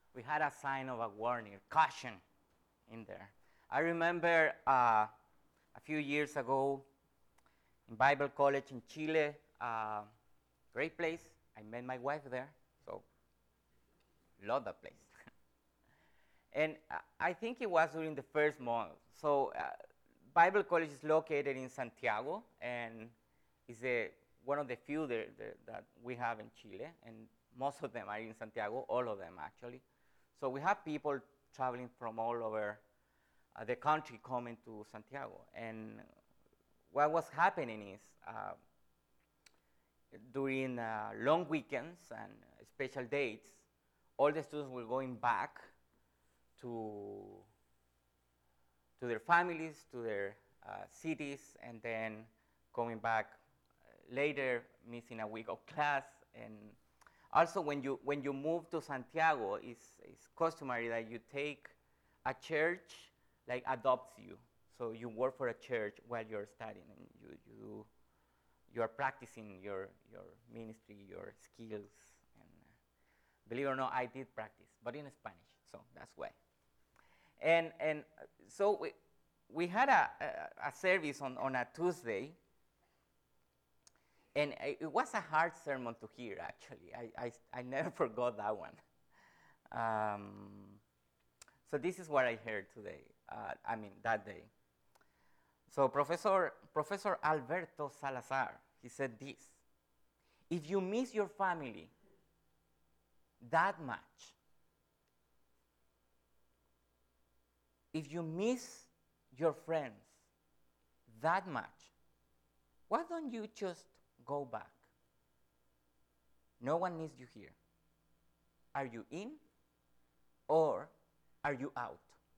we had a sign of a warning, caution, in there. I remember a few years ago in Bible College in Chile, great place. I met my wife there, so love that place. And I think it was during the first month. So Bible College is located in Santiago, and is one of the few that we have in Chile, and most of them are in Santiago, all of them actually. So we have people traveling from all over the country coming to Santiago. And what was happening is during long weekends and special dates, all the students were going back to their families, to their cities, and then coming back later, missing a week of class. And also, when you move to Santiago, it's customary that you take a church like adopts you. So you work for a church while you're studying, and you are practicing your ministry, your skills. And believe it or not, I did practice, but in Spanish, so that's why. And so we had a service on a Tuesday, and it was a hard sermon to hear, actually. I never forgot that one. So this is what I heard today, that day. So Professor Alberto Salazar, he said this: if you miss your family that much, if you miss your friends that much, why don't you just go back? No one needs you here. Are you in or are you out?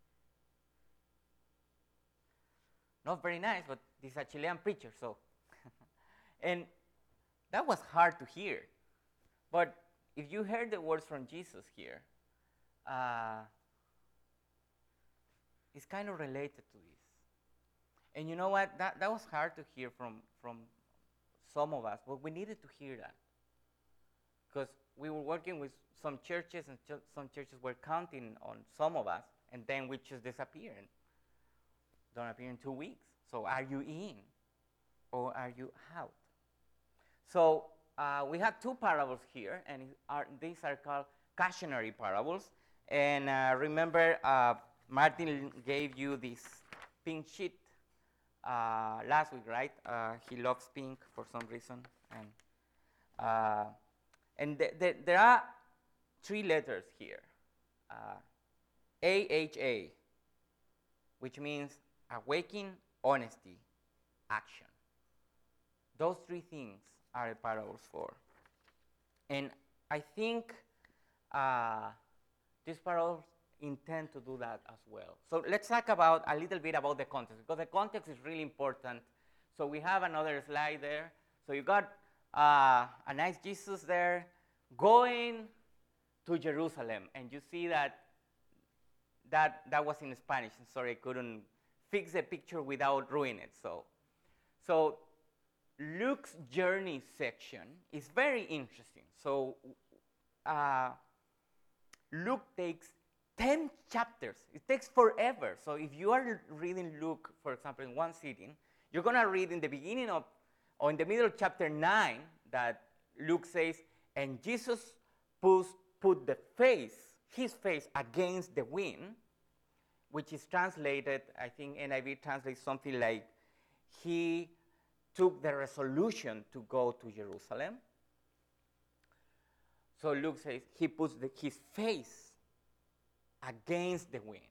Not very nice, but this is a Chilean preacher, so. And that was hard to hear. But if you heard the words from Jesus here, it's kind of related to this. And you know what? That was hard to hear from some of us, but we needed to hear that. Because we were working with some churches, and some churches were counting on some of us, and then we just disappear and don't appear in 2 weeks. So are you in or are you out? So we have two parables here, and these are called cautionary parables. And remember, Martin gave you this pink sheet last week, right? He loves pink for some reason. And there are 3 letters here. AHA, which means awaken, honesty, action. Those 3 things are the parables for. And I think these parables intend to do that as well. So let's talk about a little bit about the context, because the context is really important. So we have another slide there. So you got a nice Jesus there going to Jerusalem, and you see that was in Spanish. I'm sorry, I couldn't fix the picture without ruining it. So Luke's journey section is very interesting. So Luke takes 10 chapters. It takes forever. So if you are reading Luke, for example, in one sitting, you're going to read in the beginning or in the middle of chapter 9 that Luke says, and Jesus put his face against the wind, which is translated, I think NIV translates something like, he took the resolution to go to Jerusalem. So Luke says he puts his face against the wind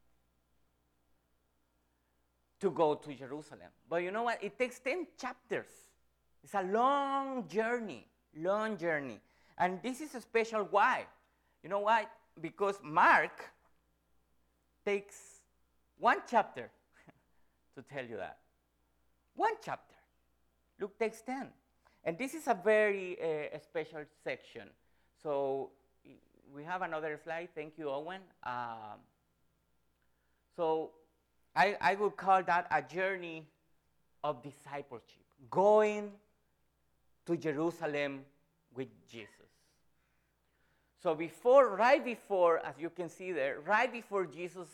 to go to Jerusalem. But you know what? It takes 10 chapters. It's a long journey. And this is a special why. You know why? Because Mark takes 1 chapter to tell you that. 1 chapter. Luke takes 10. And this is a very special section. So we have another slide. Thank you, Owen. So I would call that a journey of discipleship, going to Jerusalem with Jesus. So right before, as you can see there, right before Jesus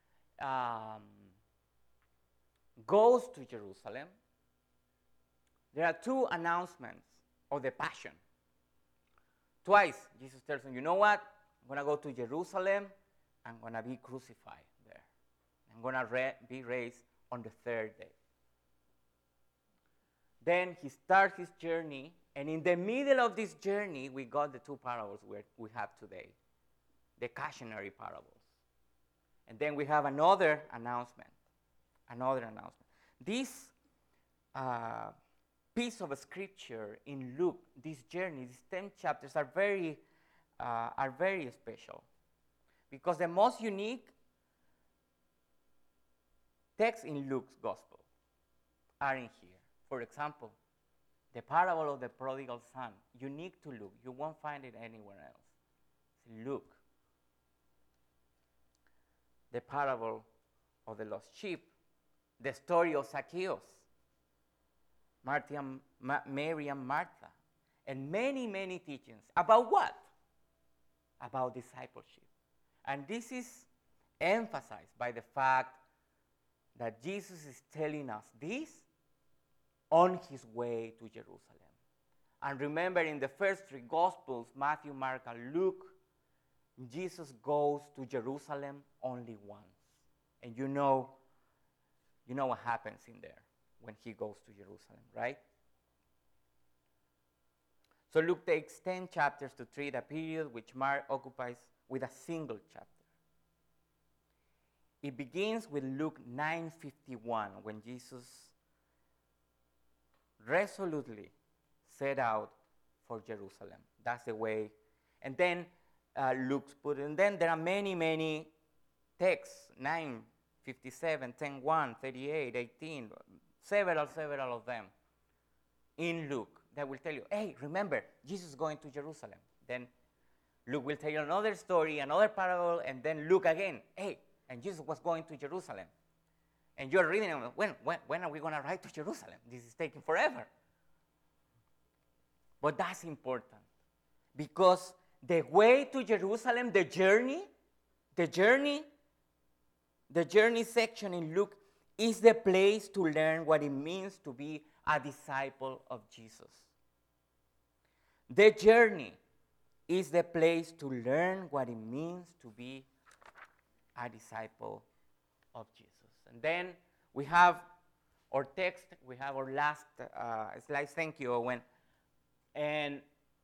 goes to Jerusalem, there are two announcements of the Passion. Twice, Jesus tells them, you know what? I'm going to go to Jerusalem. I'm going to be crucified there. I'm going to be raised on the third day. Then he starts his journey, and in the middle of this journey, we got the two parables we have today, the cautionary parables. And then we have another announcement. This piece of scripture in Luke, this journey, these 10 chapters are very special, because the most unique texts in Luke's gospel are in here. For example, the parable of the prodigal son, unique to Luke. You won't find it anywhere else. It's in Luke. The parable of the lost sheep, the story of Zacchaeus, Mary and Martha, and many, many teachings. About what? About discipleship. And this is emphasized by the fact that Jesus is telling us this on his way to Jerusalem. And remember, in the first three Gospels, Matthew, Mark, and Luke, Jesus goes to Jerusalem only once. And you know what happens in there when he goes to Jerusalem, right? So Luke takes 10 chapters to treat a period which Mark occupies with a single chapter. It begins with Luke 9:51, when Jesus resolutely set out for Jerusalem. That's the way. And then Luke's put it, and then there are many, many texts, 9:57, 10:1, 38, 18, several of them in Luke that will tell you, hey, remember, Jesus is going to Jerusalem. Then Luke will tell you another story, another parable, and then Luke again, hey, and Jesus was going to Jerusalem. And you're reading, when are we going to ride to Jerusalem? This is taking forever. But that's important, because the way to Jerusalem, the journey section in Luke is the place to learn what it means to be a disciple of Jesus. The journey is the place to learn what it means to be a disciple of Jesus. And then we have our text, we have our last slide. Thank you, Owen. And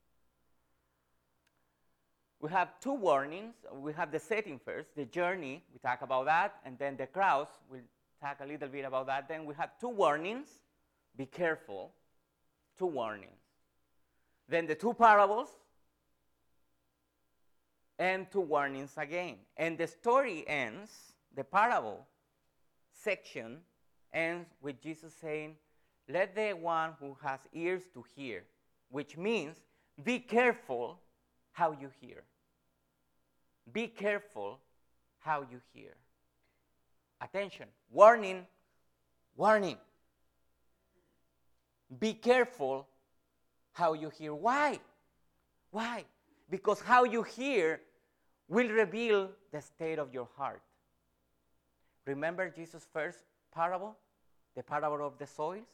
we have two warnings. We have the setting first, the journey, we talk about that, and then the crowds, we'll talk a little bit about that. Then we have two warnings, be careful, two warnings. Then the two parables, and two warnings again. And the story ends, the parable section ends with Jesus saying, let the one who has ears to hear, which means be careful how you hear. Be careful how you hear. Attention, warning, warning. Be careful how you hear. Why? Why? Because how you hear will reveal the state of your heart. Remember Jesus' first parable, the parable of the soils?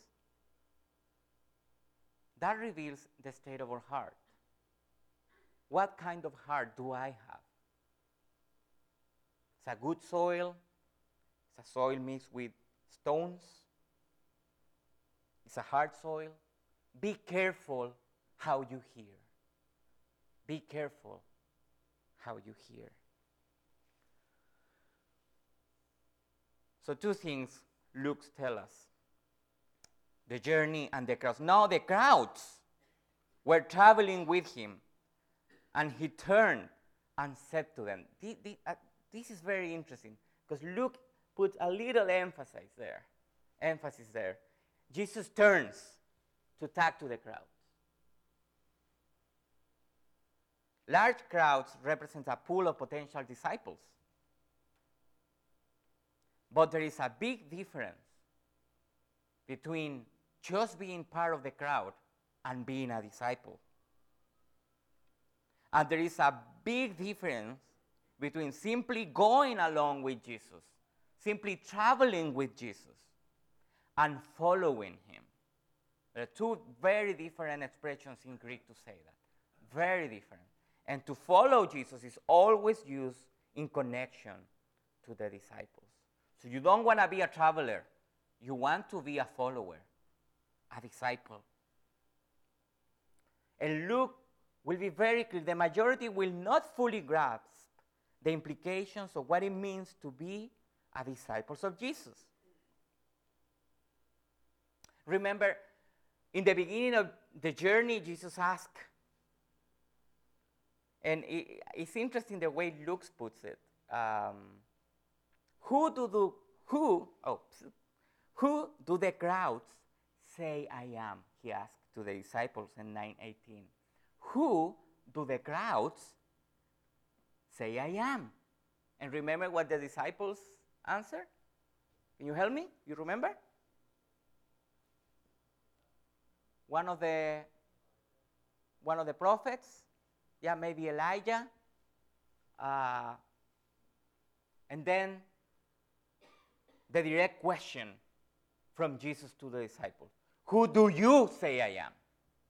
That reveals the state of our heart. What kind of heart do I have? It's a good soil. It's a soil mixed with stones. It's a hard soil. Be careful how you hear. Be careful how you hear. So two things Luke tells us. The journey and the crowds. Now the crowds were traveling with him, and he turned and said to them. This is very interesting, because Luke puts a little emphasis there. Jesus turns to talk to the crowds. Large crowds represent a pool of potential disciples. But there is a big difference between just being part of the crowd and being a disciple. And there is a big difference between simply going along with Jesus, simply traveling with Jesus, and following him. There are two very different expressions in Greek to say that. Very different. And to follow Jesus is always used in connection to the disciples. So you don't want to be a traveler. You want to be a follower, a disciple. And Luke will be very clear. The majority will not fully grasp the implications of what it means to be a disciple of Jesus. Remember, in the beginning of the journey, Jesus asked, and it's interesting the way Luke puts it. Who do the crowds say I am? He asked to the disciples in 9:18. Who do the crowds say I am? And remember what the disciples answered? Can you help me? You remember? One of the prophets, yeah, maybe Elijah, and then the direct question from Jesus to the disciples: who do you say I am?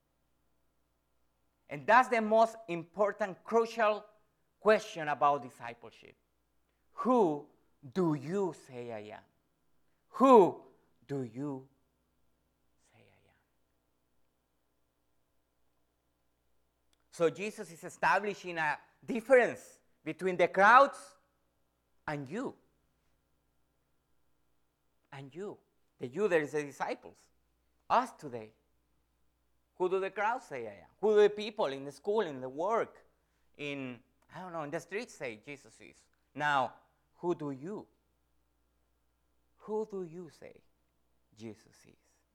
And that's the most important, crucial question about discipleship. Who do you say I am? Who do you say I am? So Jesus is establishing a difference between the crowds and you. And you. The you, there is the disciples. Us today. Who do the crowds say I am? Who do the people in the school, in the work, in the streets say Jesus is? Now, who do you? Who do you say Jesus is?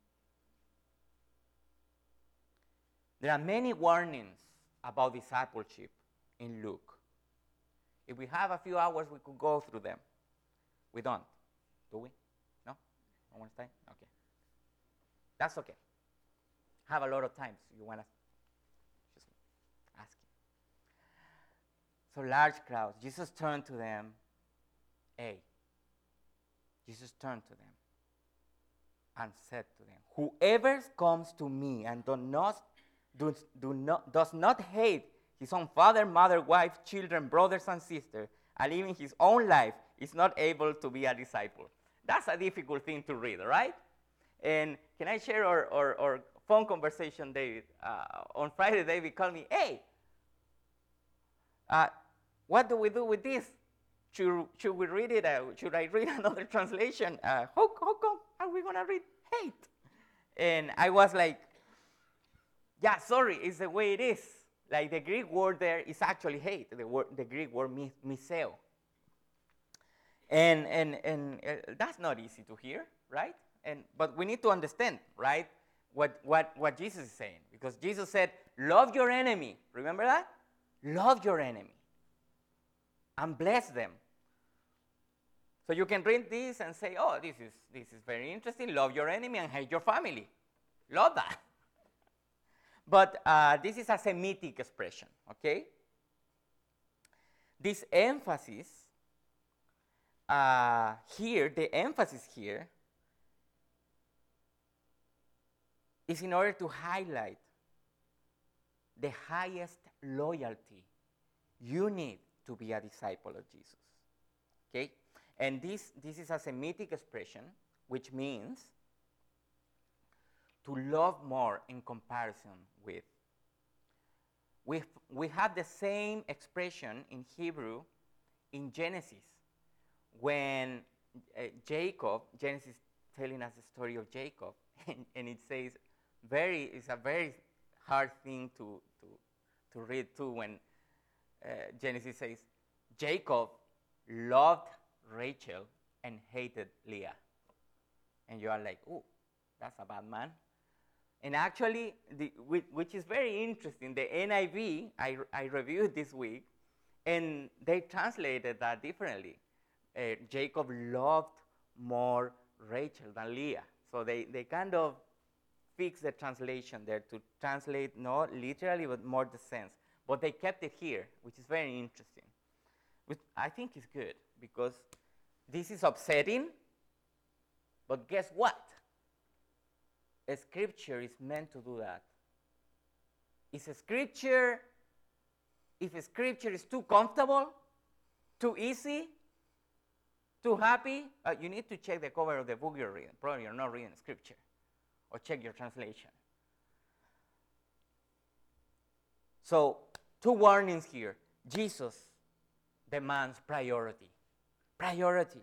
There are many warnings about discipleship in Luke. If we have a few hours, we could go through them. We don't, do we? No? No one's time? Okay. That's okay. Have a lot of time, so you want to just ask him. So large crowds. Jesus turned to them. Jesus turned to them and said to them, whoever comes to me and does not hate his own father, mother, wife, children, brothers, and sisters, and even his own life, is not able to be a disciple. That's a difficult thing to read, right? And can I share our phone conversation, David? On Friday, David called me, hey, what do we do with this? Should we read it? Should I read another translation? How come are we going to read hate? And I was like, yeah, sorry, it's the way it is. Like the Greek word there is actually hate, the Greek word miseo. And that's not easy to hear, right? But we need to understand, right, what Jesus is saying. Because Jesus said, love your enemy. Remember that? Love your enemy. And bless them. So you can read this and say, oh, this is very interesting. Love your enemy and hate your family. Love that. But this is a Semitic expression, okay? This emphasis here, the emphasis here, is in order to highlight the highest loyalty you need to be a disciple of Jesus, okay? And this is a Semitic expression, which means to love more in comparison with. We have the same expression in Hebrew in Genesis. When Genesis telling us the story of Jacob, and it says, it's a very hard thing to read too, when Genesis says, Jacob loved Rachel and hated Leah. And you are like, oh, that's a bad man. And actually, which is very interesting, the NIV, I reviewed this week, and they translated that differently. Jacob loved more Rachel than Leah. So they kind of fixed the translation there to translate not literally, but more the sense. But they kept it here, which is very interesting. Which I think is good, because this is upsetting, but guess what? A scripture is meant to do that. If a scripture is too comfortable, too easy, too happy, you need to check the cover of the book you're reading. Probably you're not reading scripture. Or check your translation. So, 2 warnings here. Jesus demands priority. Priority.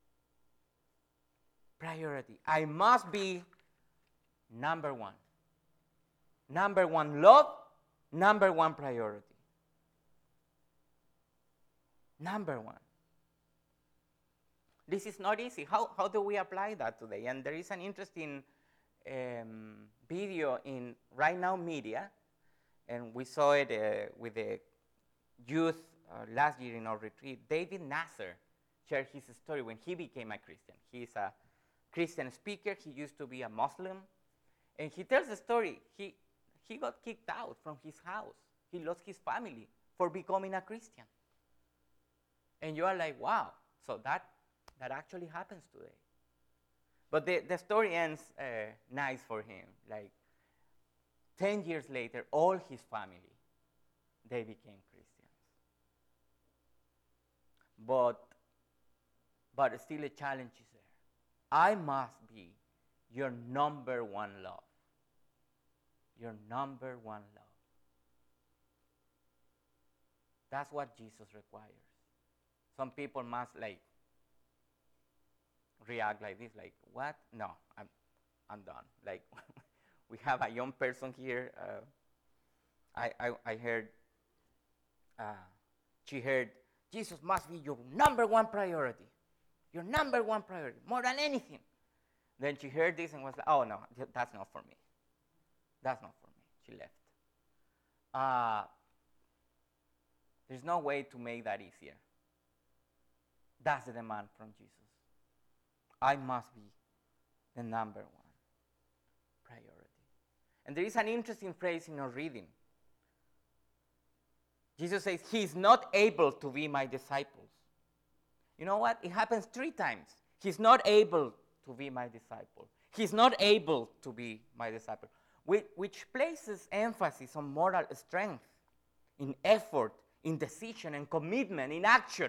Priority. I must be number one. Number one love, number one priority. Number one. This is not easy. How do we apply that today? And there is an interesting video in Right Now Media, and we saw it with the youth last year in our retreat. David Nasser shared his story when he became a Christian. He is a Christian speaker. He used to be a Muslim. And he tells the story. He got kicked out from his house. He lost his family for becoming a Christian. And you are like, wow. So that actually happens today. But the story ends nice for him. Like 10 years later, all his family, they became Christians. But still a challenge is there. I must be your number one love. Your number one love. That's what Jesus requires. Some people must react like this, like, what? No, I'm done. Like, we have a young person here. I heard, she heard, Jesus must be your number one priority. Your number one priority, more than anything. Then she heard this and was like, oh no, that's not for me. That's not for me. She left. There's no way to make that easier. That's the demand from Jesus. I must be the number one priority. And there is an interesting phrase in our reading. Jesus says, he is not able to be my disciples. You know what? It happens 3 times. He's not able to be my disciple. He's not able to be my disciple. Which places emphasis on moral strength, in effort, in decision, and commitment, in action.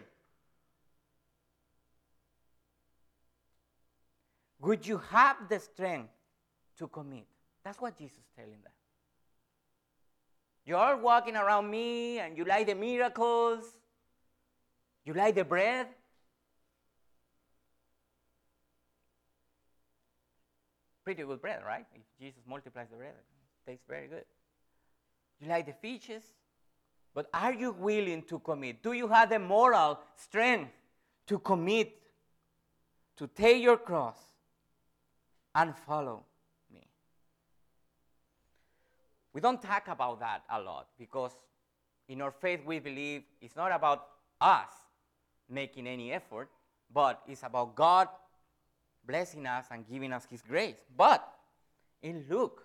Would you have the strength to commit? That's what Jesus is telling them. You're walking around me and you like the miracles. You like the bread. Pretty good bread, right? If Jesus multiplies the bread, it tastes very good. You like the fishes. But are you willing to commit? Do you have the moral strength to commit, to take your cross and follow me? We don't talk about that a lot because in our faith we believe it's not about us making any effort, but it's about God blessing us and giving us his grace. But in Luke,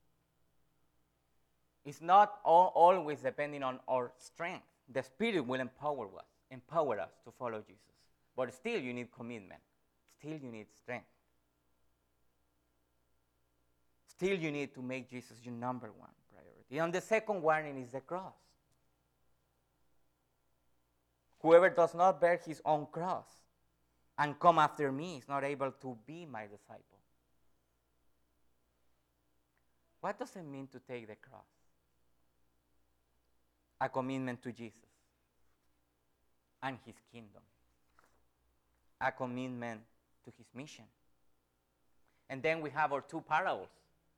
it's not always depending on our strength. The Spirit will empower us to follow Jesus. But still you need commitment. Still you need strength. Still you need to make Jesus your number one priority. And the second warning is the cross. Whoever does not bear his own cross and come after me is not able to be my disciple. What does it mean to take the cross? A commitment to Jesus and his kingdom. A commitment to his mission. And then we have our 2 parables.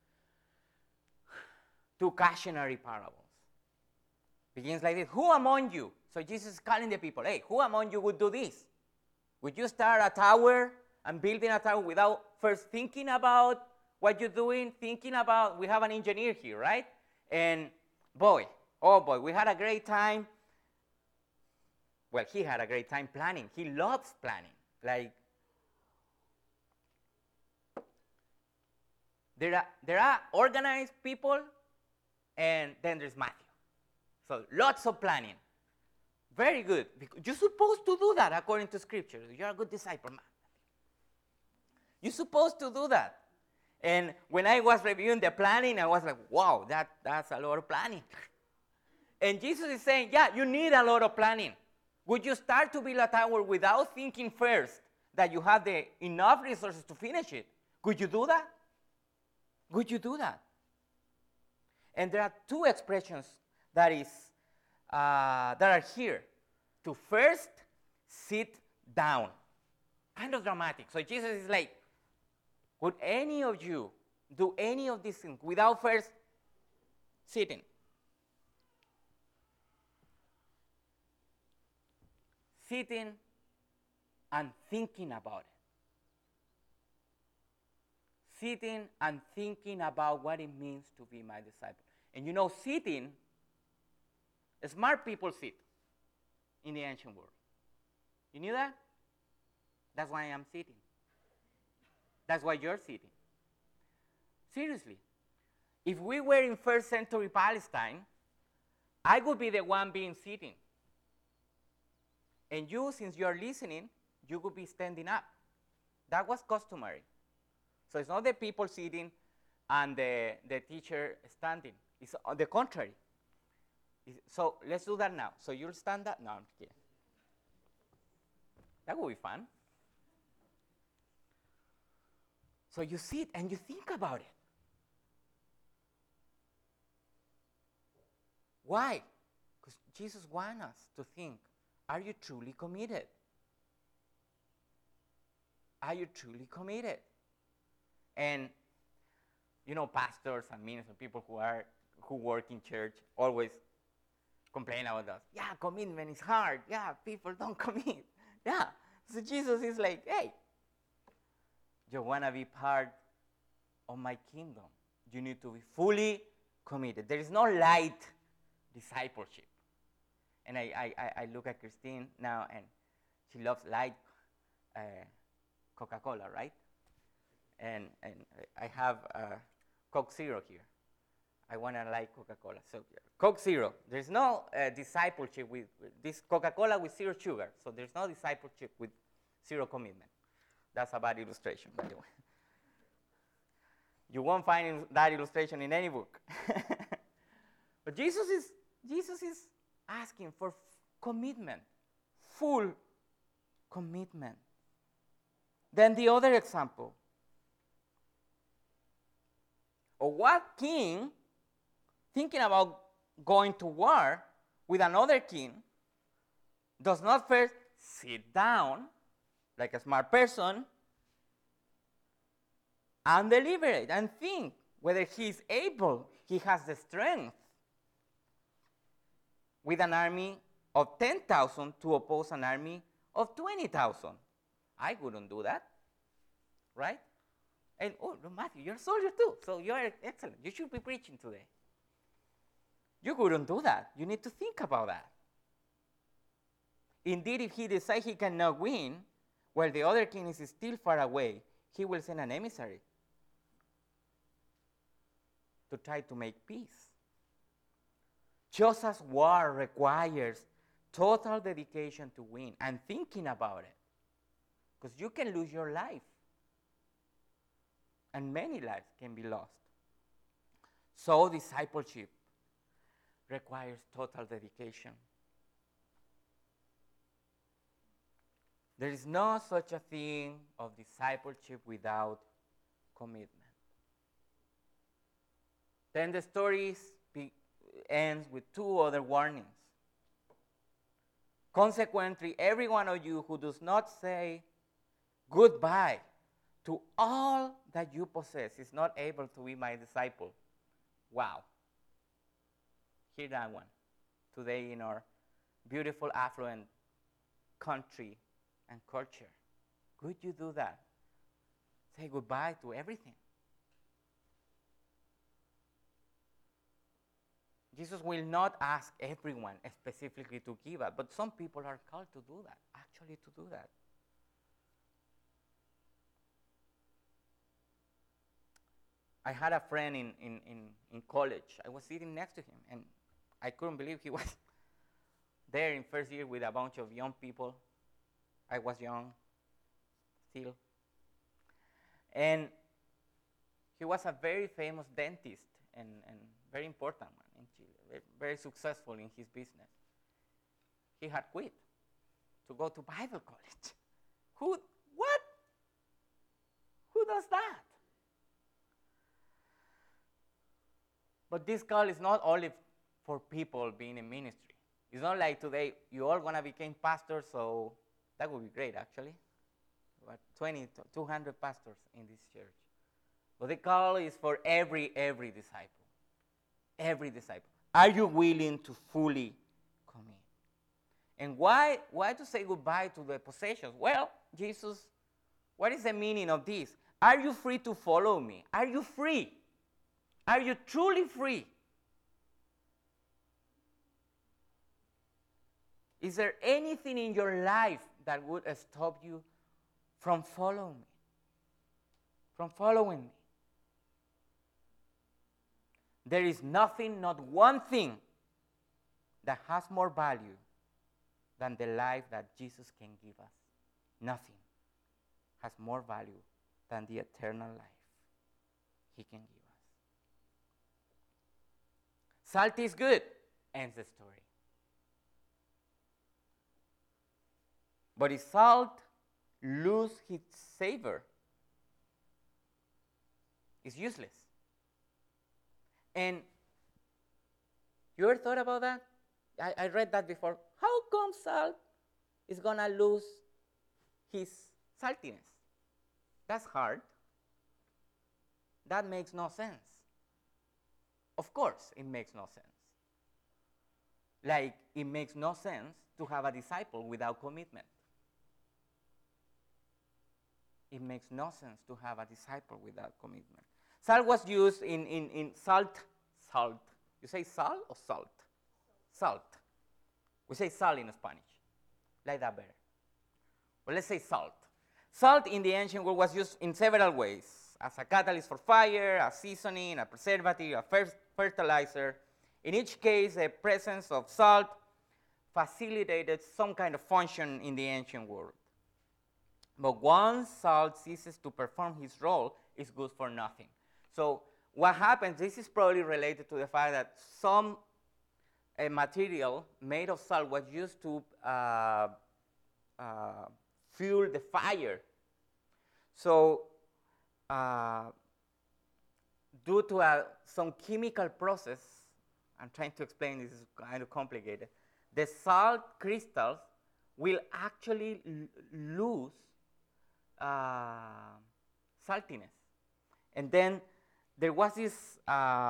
2 cautionary parables. Begins like this. Who among you? So Jesus is calling the people. Hey, who among you would do this? Would you start a tower and building a tower without first thinking about what you're doing? Thinking about, we have an engineer here, right? And oh boy, we had a great time. Well, he had a great time planning. He loves planning. Like, there are organized people, and then there's Matthew. So lots of planning. Very good. Because you're supposed to do that according to Scripture. You're a good disciple, man. You're supposed to do that. And when I was reviewing the planning, I was like, wow, that's a lot of planning. And Jesus is saying, yeah, you need a lot of planning. Would you start to build a tower without thinking first that you have the enough resources to finish it? Could you do that? Would you do that? And there are two expressions that are here. To first sit down. Kind of dramatic. So Jesus is like, would any of you do any of these things without first sitting? Sitting and thinking about it. Sitting and thinking about what it means to be my disciple. And you know, sitting, smart people sit in the ancient world. You knew that? That's why I'm sitting. That's why you're sitting. Seriously. If we were in first century Palestine, I would be the one being sitting. And you, since you're listening, you would be standing up. That was customary. So it's not the people sitting and the teacher standing. It's on the contrary. So let's do that now. So you'll stand up? No, I'm kidding. That would be fun. So you sit and you think about it. Why? Because Jesus wants us to think, are you truly committed? Are you truly committed? And, you know, pastors and ministers, people who work in church always complain about us. Yeah, commitment is hard. Yeah, people don't commit. Yeah. So Jesus is like, hey, you want to be part of my kingdom. You need to be fully committed. There is no light discipleship. And I look at Christine now, and she loves light Coca-Cola, right? And I have Coke Zero here. I want to like Coca-Cola. So Coke Zero. There's no discipleship with this Coca-Cola with zero sugar. So there's no discipleship with zero commitment. That's a bad illustration, by the way. You won't find that illustration in any book. But Jesus is asking for commitment, full commitment. Then the other example. Or what king, thinking about going to war with another king, does not first sit down like a smart person and deliberate and think whether he is able, he has the strength with an army of 10,000 to oppose an army of 20,000. I wouldn't do that, right? And, oh, Matthew, you're a soldier too, so you're excellent. You should be preaching today. You wouldn't do that. You need to think about that. Indeed, if he decides he cannot win, while the other king is still far away, he will send an emissary to try to make peace. Just as war requires total dedication to win and thinking about it, because you can lose your life, and many lives can be lost. So discipleship requires total dedication. There is no such a thing of discipleship without commitment. Then the story ends with two other warnings. Consequently, every one of you who does not say goodbye to all that you possess is not able to be my disciple. Wow. Hear that one. Today in our beautiful, affluent country and culture. Could you do that? Say goodbye to everything. Jesus will not ask everyone specifically to give up, but some people are called to do that, actually to do that. I had a friend in college. I was sitting next to him, and I couldn't believe he was there in first year with a bunch of young people. I was young still. And he was a very famous dentist and very important one in Chile, very successful in his business. He had quit to go to Bible college. What? Who does that? But this call is not only for people being in ministry. It's not like today you all want to become pastors, so that would be great, actually. About 200 pastors in this church. But the call is for every disciple. Every disciple. Are you willing to fully commit? And why to say goodbye to the possessions? Well, Jesus, what is the meaning of this? Are you free to follow me? Are you free? Are you truly free? Is there anything in your life that would stop you from following me? From following me? There is nothing, not one thing, that has more value than the life that Jesus can give us. Nothing has more value than the eternal life he can give us. Salt is good, ends the story. But if salt loses its savor, it's useless. And you ever thought about that? I read that before. How come salt is going to lose his saltiness? That's hard. That makes no sense. Of course, it makes no sense. Like, it makes no sense to have a disciple without commitment. It makes no sense to have a disciple without commitment. Salt was used in salt. You say salt or salt? Salt. We say salt in Spanish. Like that better. Well, let's say salt. Salt in the ancient world was used in several ways. As a catalyst for fire, a seasoning, a preservative, a fertilizer. In each case, the presence of salt facilitated some kind of function in the ancient world. But once salt ceases to perform his role, it's good for nothing. So what happens, this is probably related to the fact that some material made of salt was used to fuel the fire. So due to some chemical process, I'm trying to explain, this is kind of complicated, the salt crystals will actually lose saltiness. And then there was this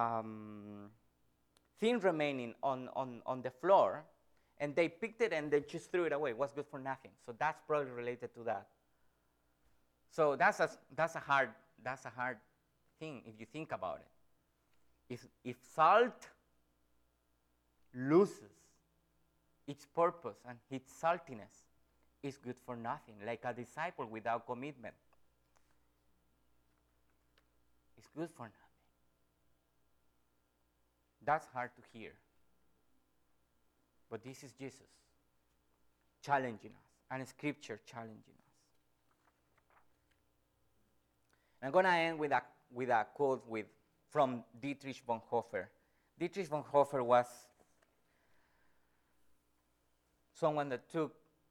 thing remaining on the floor, and they picked it and they just threw it away. It was good for nothing. So that's probably related to that. So that's a hard thing if you think about it. If salt loses its purpose and its saltiness, it's good for nothing, like a disciple without commitment. It's good for nothing. That's hard to hear. But this is Jesus challenging us, and Scripture challenging us. I'm going to end with a quote from Dietrich Bonhoeffer. Dietrich Bonhoeffer was someone that took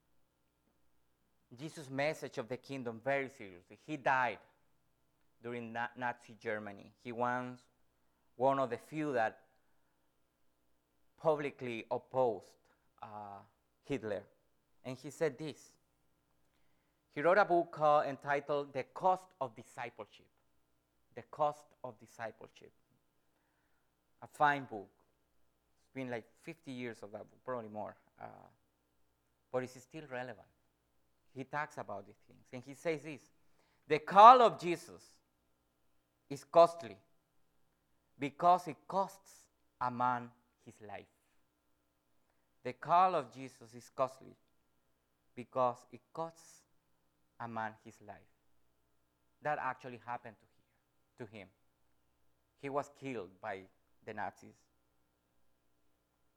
Jesus' message of the kingdom very seriously. He died during Nazi Germany. He was one of the few that publicly opposed Hitler. And he said this. He wrote a book entitled The Cost of Discipleship. The Cost of Discipleship. A fine book. It's been like 50 years of that book, probably more. But it's still relevant. He talks about these things. And he says this. The call of Jesus is costly because it costs a man his life. The call of Jesus is costly because it costs a man his life. That actually happened to him. He was killed by the Nazis.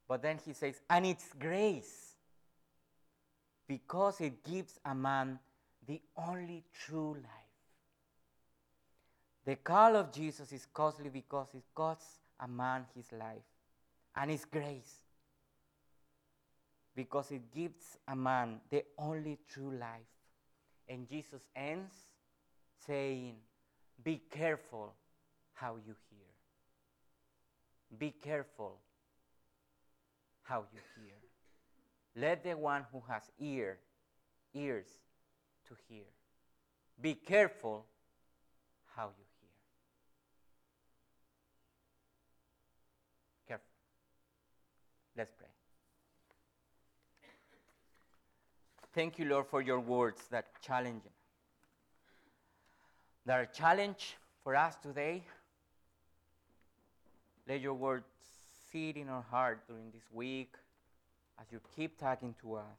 But then he says, and it's grace, because it gives a man the only true life. The call of Jesus is costly because it costs a man his life. And it's grace, because it gives a man the only true life. And Jesus ends saying, be careful how you hear. Be careful how you hear. Let the one who has ears to hear. Be careful how you hear. Careful. Let's pray. Thank you, Lord, for your words that challenge, that are a challenge for us today. Let your words sit in our heart during this week as you keep talking to us.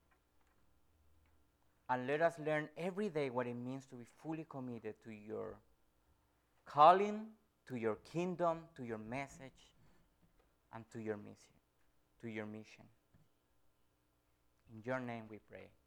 And let us learn every day what it means to be fully committed to your calling, to your kingdom, to your message, and to your mission. In your name we pray.